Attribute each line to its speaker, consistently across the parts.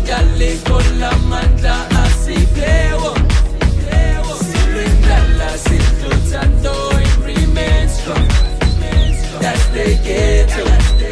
Speaker 1: umdali kolamandla asiphewo silwindala siluthando it remains strong. That's the ghetto.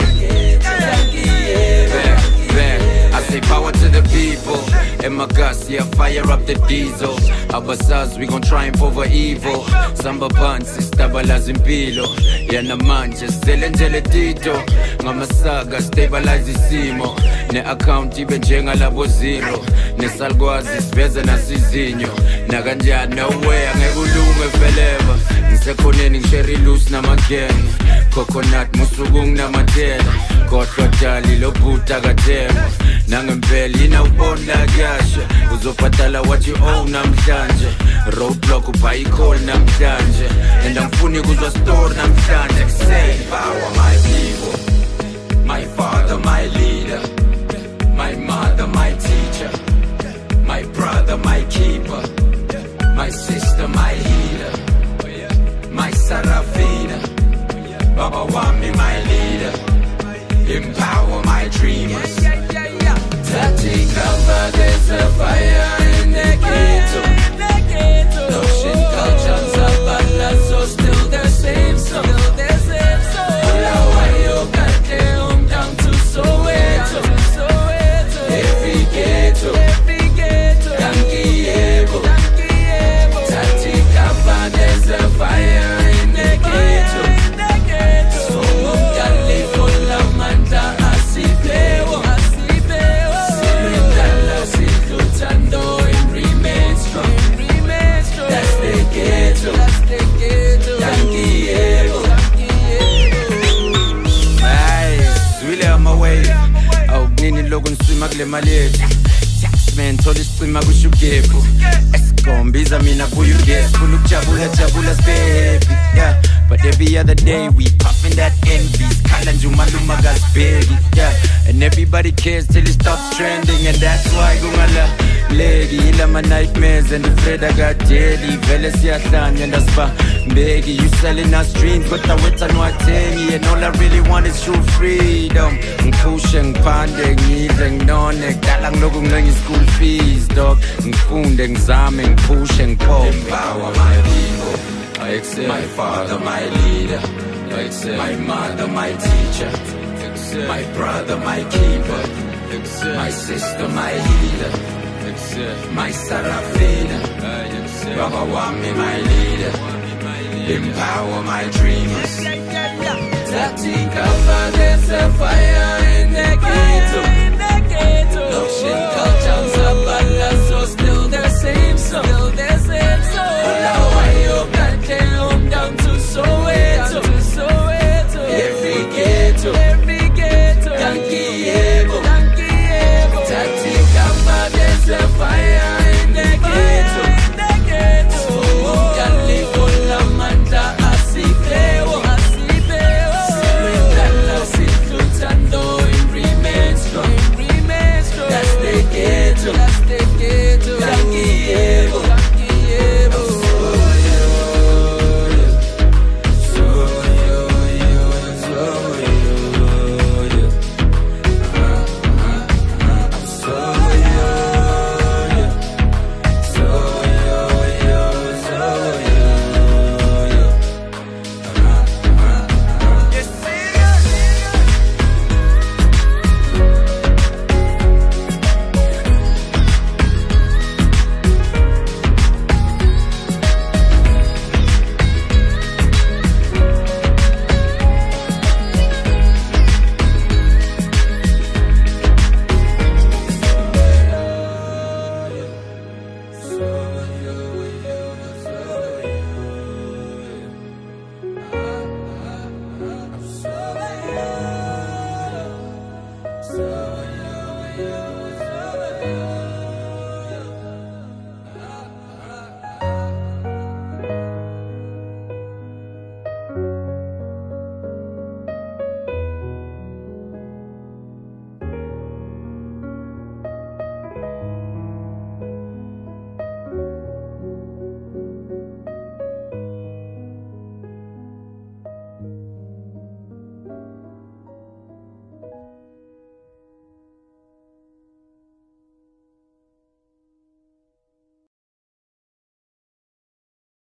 Speaker 1: I say power to the people. And my guts, yeah, fire up the diesel. Our sons, we gon' triumph over evil. Samba pants, stabilize impilo. Yana manje, selengele tito. Ngamasaga, stabilize isimo. Ne account ibe njenga labo zero. Ne salgwazi, sibeze nasizinyo. Nakanjani, no way, angekulume forever. Ngisekhoneni ngisherry loose namagang. Coconut, musugung namatela. Kodwa jali, lo bhuta katema. Nangempela inawubona kahle uzobhadala what you owe namhlanje roadblock ubuy call namhlanje and angifuni kuzwa story namhlanje say power my people, my father my leader, my mother my teacher, my brother my keeper, my sister my healer, my Sarafina, Baba wami my leader, empower my dreamers. Tati cover, there's a fire in the ghetto. Notion cultures of Balazo, still the same song. Bulawayo got their home down to Soweto. Every ghetto, Dankiebo. Tati cover, there's a fire in the ghetto. So Mumdali Kolamanda Asiplewo. Kule maleti Taxman thola isicima kusho ugebhu Esigombiza mina buya ugesi Funa ukujabula jabula baby yeah. But every other day we puffin' that envy Khala nje umaluma kasibheki yeah. And everybody cares till it stops trending And that's why kungalaleki Ilama nightmares and afraid I got daily Vele siyahlanya and asiba mbeki You selling us dreams kodwa wetha nwathengi And all I really want is true freedom Ngiphushe ngiphande ngidle nginone Kudala ngilokhu ngilenga school fees dog Ngifunde ngizame ngiphushe ngiphope Empower my people my father, my leader, my mother, my teacher, my brother, my keeper, my sister, my healer, my Sarafina, Baba wami, my leader, empower my dreamers. Tati cover, there's a fire in the ghetto.